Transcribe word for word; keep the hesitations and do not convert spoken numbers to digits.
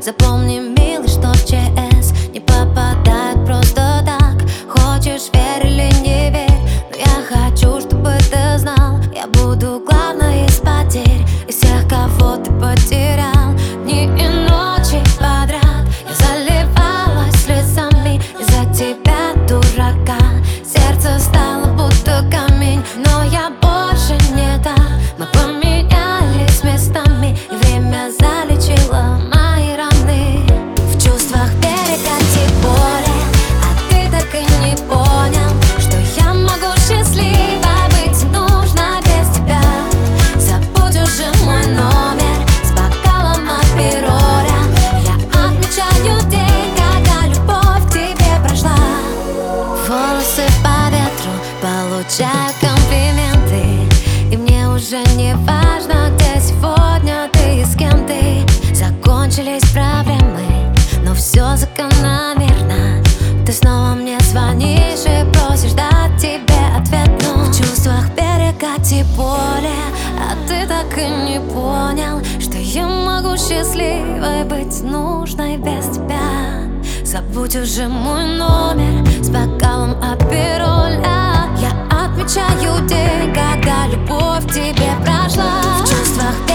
Запомни, милый, что в ЧС не попадает просто так. Хочешь, верь или не верь, но я хочу, чтобы ты знал, я буду главной из потерь, из всех, кого ты потерял. Дни и ночи подряд я заливалась слезами из-за тебя, дурака. Сердце стало будто камень, но я больше не та. Мы поменялись местами, и время залечило мои раны. В чувствах перекати поле, а ты так и не понял, что я могу счастлива быть, нужно без тебя. Забудь уже мой номер с бокалом апероля. Я отмечаю день, когда любовь к тебе прошла. Волосы по ветру, получаю комплименты, и мне уже не важно, где сегодня ты и с кем ты. Закончились проблемы, но все закономерно. Ты снова мне звонишь и просишь дать тебе ответ, но в чувствах перекати поле, а ты так и не понял, что я могу счастливой быть, нужной без тебя. Забудь уже мой номер с бокалом апероля. Я отмечаю день, когда любовь к тебе прошла. В чувствах